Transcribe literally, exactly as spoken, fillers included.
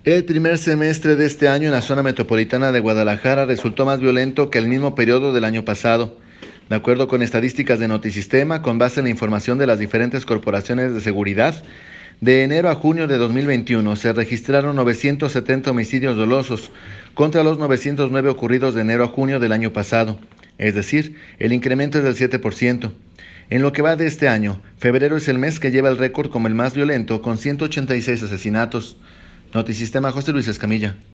El primer semestre de este año en la zona metropolitana de Guadalajara resultó más violento que el mismo periodo del año pasado. De acuerdo con estadísticas de Notisistema, con base en la información de las diferentes corporaciones de seguridad, de enero a junio de dos mil veintiuno se registraron novecientos setenta homicidios dolosos contra los novecientos nueve ocurridos de enero a junio del año pasado. Es decir, el incremento es del siete por ciento. En lo que va de este año, febrero es el mes que lleva el récord como el más violento, con ciento ochenta y seis asesinatos. Notisistema, José Luis Escamilla.